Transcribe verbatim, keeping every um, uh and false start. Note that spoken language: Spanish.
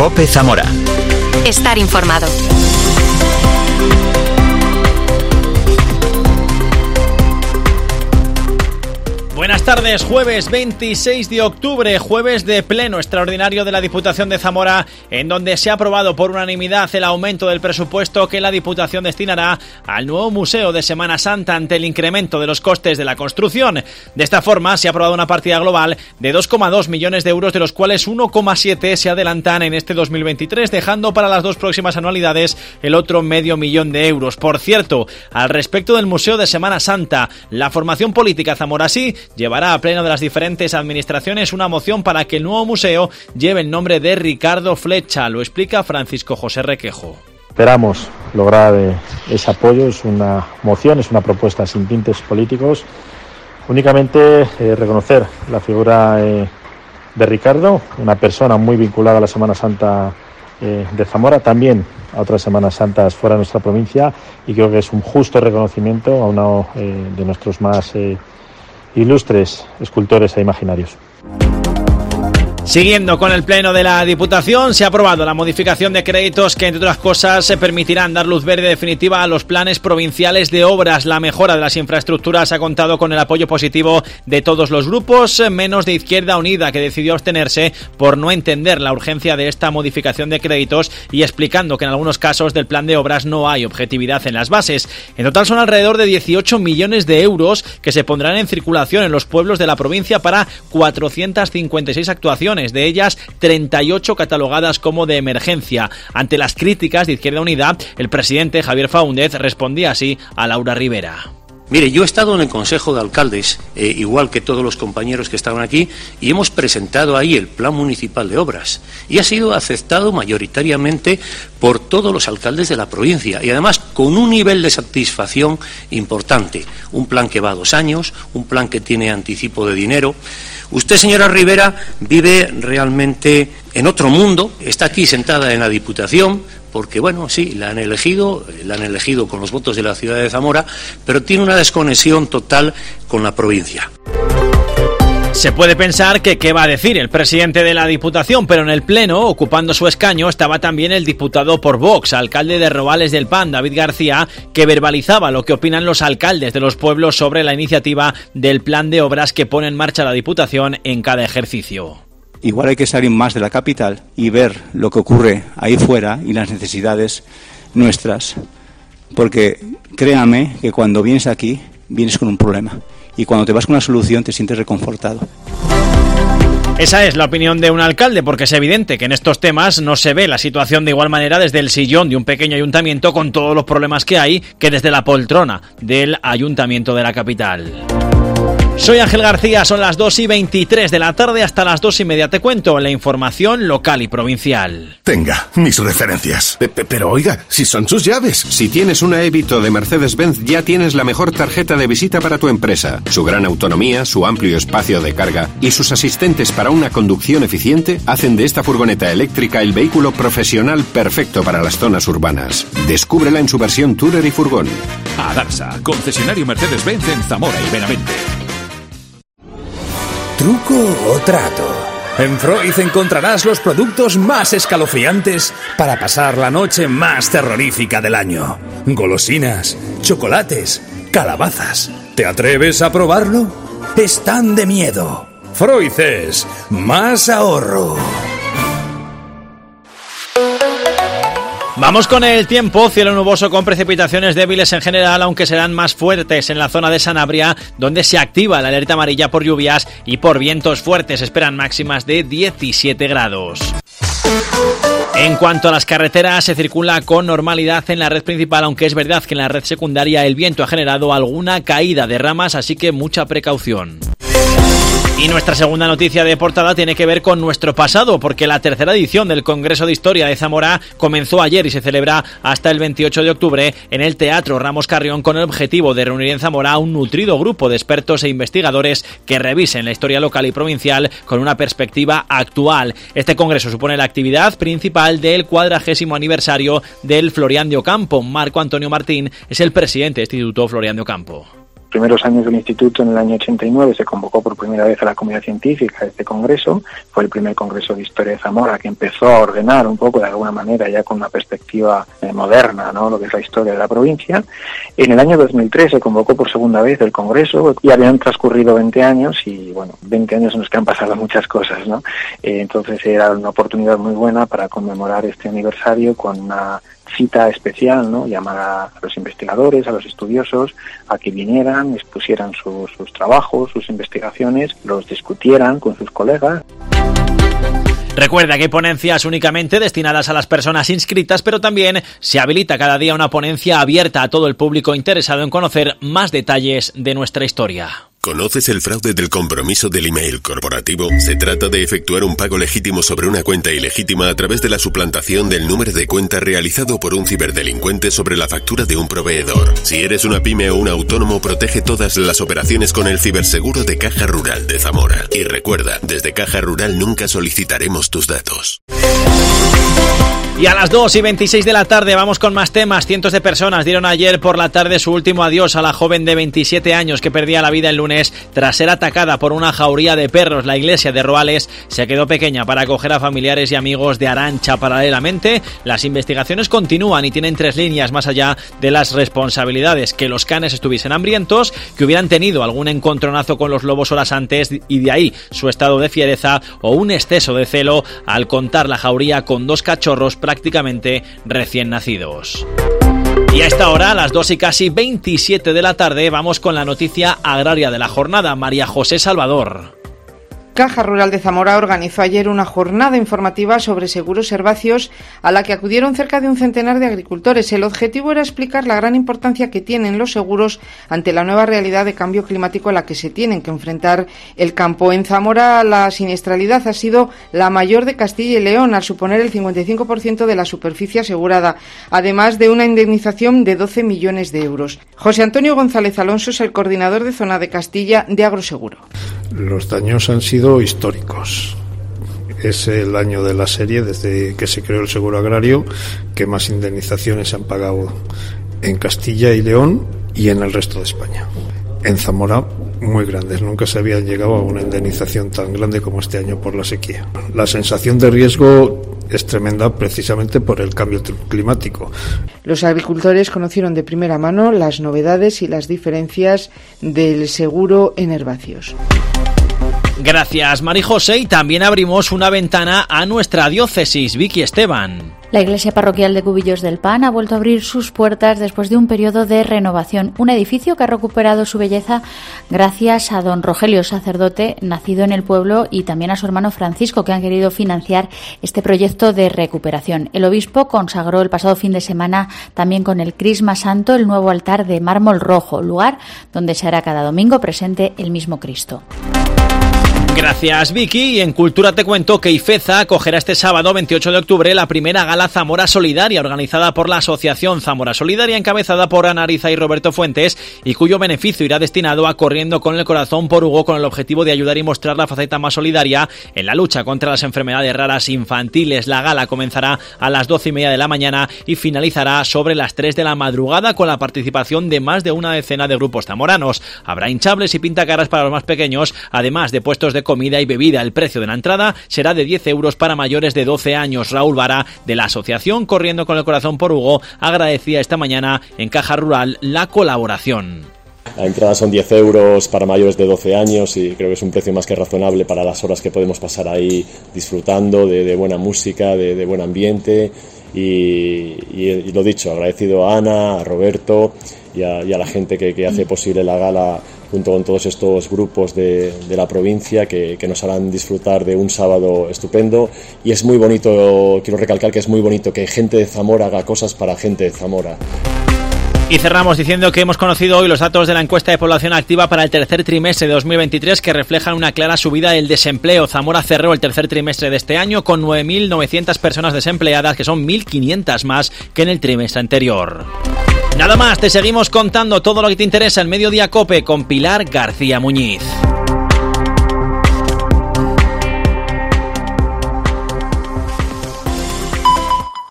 COPE Zamora. Estar informado. Buenas tardes, jueves veintiséis de octubre, jueves de pleno extraordinario de la Diputación de Zamora, en donde se ha aprobado por unanimidad el aumento del presupuesto que la Diputación destinará al nuevo Museo de Semana Santa ante el incremento de los costes de la construcción. De esta forma, se ha aprobado una partida global de dos coma dos millones de euros, de los cuales uno coma siete se adelantan en este dos mil veintitrés, dejando para las dos próximas anualidades el otro medio millón de euros. Por cierto, al respecto del Museo de Semana Santa, la formación política zamorasí llevará a pleno de las diferentes administraciones una moción para que el nuevo museo lleve el nombre de Ricardo Flecha. Lo explica Francisco José Requejo. Esperamos lograr eh, ese apoyo. Es una moción, es una propuesta sin tintes políticos. Únicamente eh, reconocer la figura eh, de Ricardo, una persona muy vinculada a la Semana Santa eh, de Zamora, también a otras Semanas Santas fuera de nuestra provincia, y creo que es un justo reconocimiento a uno eh, de nuestros más eh, ilustres escultores e imaginarios. Siguiendo con el pleno de la Diputación, se ha aprobado la modificación de créditos que, entre otras cosas, se permitirán dar luz verde definitiva a los planes provinciales de obras. La mejora de las infraestructuras ha contado con el apoyo positivo de todos los grupos, menos de Izquierda Unida, que decidió abstenerse por no entender la urgencia de esta modificación de créditos y explicando que en algunos casos del plan de obras no hay objetividad en las bases. En total son alrededor de dieciocho millones de euros que se pondrán en circulación en los pueblos de la provincia para cuatrocientas cincuenta y seis actuaciones, de ellas treinta y ocho catalogadas como de emergencia. Ante las críticas de Izquierda Unida, el presidente Javier Faúndez respondía así a Laura Rivera. Mire, yo he estado en el Consejo de Alcaldes, eh, igual que todos los compañeros que estaban aquí, y hemos presentado ahí el Plan Municipal de Obras, y ha sido aceptado mayoritariamente por todos los alcaldes de la provincia, y además con un nivel de satisfacción importante. Un plan que va a dos años, un plan que tiene anticipo de dinero. Usted, señora Rivera, vive realmente en otro mundo, está aquí sentada en la Diputación, porque, bueno, sí, la han elegido, la han elegido con los votos de la ciudad de Zamora, pero tiene una desconexión total con la provincia. Se puede pensar que qué va a decir el presidente de la Diputación, pero en el Pleno, ocupando su escaño, estaba también el diputado por Vox, alcalde de Robales del Pan, David García, que verbalizaba lo que opinan los alcaldes de los pueblos sobre la iniciativa del plan de obras que pone en marcha la Diputación en cada ejercicio. Igual hay que salir más de la capital y ver lo que ocurre ahí fuera y las necesidades nuestras, porque créame que cuando vienes aquí, vienes con un problema. Y cuando te vas con una solución te sientes reconfortado. Esa es la opinión de un alcalde, porque es evidente que en estos temas no se ve la situación de igual manera desde el sillón de un pequeño ayuntamiento con todos los problemas que hay que desde la poltrona del ayuntamiento de la capital. Soy Ángel García, son las dos y veintitrés de la tarde, hasta las dos y media te cuento la información local y provincial. Tenga, mis referencias. Pe- pero oiga, si son sus llaves. Si tienes una Evito de Mercedes-Benz, ya tienes la mejor tarjeta de visita para tu empresa. Su gran autonomía, su amplio espacio de carga y sus asistentes para una conducción eficiente hacen de esta furgoneta eléctrica el vehículo profesional perfecto para las zonas urbanas. Descúbrela en su versión Tourer y Furgón. Adarsa, concesionario Mercedes-Benz en Zamora y Benavente. ¿Truco o trato? En Freud encontrarás los productos más escalofriantes para pasar la noche más terrorífica del año. Golosinas, chocolates, calabazas. ¿Te atreves a probarlo? Están de miedo. Freud es más ahorro. Vamos con el tiempo, cielo nuboso con precipitaciones débiles en general, aunque serán más fuertes en la zona de Sanabria, donde se activa la alerta amarilla por lluvias y por vientos fuertes. Esperan máximas de diecisiete grados. En cuanto a las carreteras, se circula con normalidad en la red principal, aunque es verdad que en la red secundaria el viento ha generado alguna caída de ramas, así que mucha precaución. Y nuestra segunda noticia de portada tiene que ver con nuestro pasado, porque la tercera edición del Congreso de Historia de Zamora comenzó ayer y se celebra hasta el veintiocho de octubre en el Teatro Ramos Carrión, con el objetivo de reunir en Zamora a un nutrido grupo de expertos e investigadores que revisen la historia local y provincial con una perspectiva actual. Este congreso supone la actividad principal del cuadragésimo aniversario del Florián de Ocampo. Marco Antonio Martín es el presidente de este Instituto Florián de Ocampo. primeros años del instituto, en el año ochenta y nueve, se convocó por primera vez a la comunidad científica a este congreso. Fue el primer congreso de historia de Zamora que empezó a ordenar un poco, de alguna manera, ya con una perspectiva eh, moderna, ¿no?, lo que es la historia de la provincia. En el año dos mil tres se convocó por segunda vez el congreso y habían transcurrido veinte años y, bueno, veinte años en los que han pasado muchas cosas, ¿no? Eh, entonces era una oportunidad muy buena para conmemorar este aniversario con una cita especial, ¿no?, llamar a los investigadores, a los estudiosos, a que vinieran, expusieran sus, sus trabajos, sus investigaciones, los discutieran con sus colegas. Recuerda que hay ponencias únicamente destinadas a las personas inscritas, pero también se habilita cada día una ponencia abierta a todo el público interesado en conocer más detalles de nuestra historia. ¿Conoces el fraude del compromiso del email corporativo? Se trata de efectuar un pago legítimo sobre una cuenta ilegítima a través de la suplantación del número de cuenta realizado por un ciberdelincuente sobre la factura de un proveedor. Si eres una pyme o un autónomo, protege todas las operaciones con el ciberseguro de Caja Rural de Zamora. Y recuerda, desde Caja Rural nunca solicitaremos tus datos. Y a las dos y veintiséis de la tarde vamos con más temas. Cientos de personas dieron ayer por la tarde su último adiós a la joven de veintisiete años que perdía la vida el lunes tras ser atacada por una jauría de perros. La iglesia de Roales se quedó pequeña para acoger a familiares y amigos de Arantxa. Paralelamente, las investigaciones continúan y tienen tres líneas más allá de las responsabilidades: que los canes estuviesen hambrientos, que hubieran tenido algún encontronazo con los lobos horas antes y de ahí su estado de fiereza, o un exceso de celo al contar la jauría con dos cachorros prácticamente recién nacidos. Y a esta hora, a las dos y casi veintisiete de la tarde, vamos con la noticia agraria de la jornada. María José Salvador. Caja Rural de Zamora organizó ayer una jornada informativa sobre seguros herbáceos a la que acudieron cerca de un centenar de agricultores. El objetivo era explicar la gran importancia que tienen los seguros ante la nueva realidad de cambio climático a la que se tienen que enfrentar el campo. En Zamora, la siniestralidad ha sido la mayor de Castilla y León, al suponer el cincuenta y cinco por ciento de la superficie asegurada, además de una indemnización de doce millones de euros. José Antonio González Alonso es el coordinador de zona de Castilla de Agroseguro. Los daños han sido históricos. Es el año de la serie, desde que se creó el seguro agrario, que más indemnizaciones se han pagado en Castilla y León y en el resto de España. En Zamora, muy grandes. Nunca se había llegado a una indemnización tan grande como este año por la sequía. La sensación de riesgo es tremenda precisamente por el cambio climático. Los agricultores conocieron de primera mano las novedades y las diferencias del seguro en herbáceos. Gracias, Mari José. Y también abrimos una ventana a nuestra diócesis. Vicky Esteban. La iglesia parroquial de Cubillos del Pan ha vuelto a abrir sus puertas después de un periodo de renovación. Un edificio que ha recuperado su belleza gracias a don Rogelio, sacerdote nacido en el pueblo, y también a su hermano Francisco, que han querido financiar este proyecto de recuperación. El obispo consagró el pasado fin de semana también con el Crisma Santo el nuevo altar de mármol rojo, lugar donde se hará cada domingo presente el mismo Cristo. Gracias, Vicky. Y en Cultura te cuento que IFEZA acogerá este sábado veintiocho de octubre la primera gala Zamora Solidaria, organizada por la Asociación Zamora Solidaria, encabezada por Ana Ariza y Roberto Fuentes, y cuyo beneficio irá destinado a Corriendo con el Corazón por Hugo, con el objetivo de ayudar y mostrar la faceta más solidaria en la lucha contra las enfermedades raras infantiles. La gala comenzará a las doce y media de la mañana y finalizará sobre las tres de la madrugada, con la participación de más de una decena de grupos zamoranos. Habrá hinchables y pintacaras para los más pequeños, además de puestos de comida y bebida. El precio de la entrada será de diez euros para mayores de doce años. Raúl Vara, de la Asociación Corriendo con el Corazón por Hugo, agradecía esta mañana en Caja Rural la colaboración. La entrada son diez euros para mayores de doce años y creo que es un precio más que razonable para las horas que podemos pasar ahí disfrutando de, de buena música, de, de buen ambiente. Y, y, y lo dicho, agradecido a Ana, a Roberto y a, y a la gente que, que hace posible la gala, junto con todos estos grupos de, de la provincia que, que nos harán disfrutar de un sábado estupendo. Y es muy bonito, quiero recalcar que es muy bonito que gente de Zamora haga cosas para gente de Zamora. Y cerramos diciendo que hemos conocido hoy los datos de la encuesta de población activa para el tercer trimestre de dos mil veintitrés, que reflejan una clara subida del desempleo. Zamora cerró el tercer trimestre de este año con nueve mil novecientas personas desempleadas, que son mil quinientas más que en el trimestre anterior. Nada más, te seguimos contando todo lo que te interesa en Mediodía COPE con Pilar García Muñiz.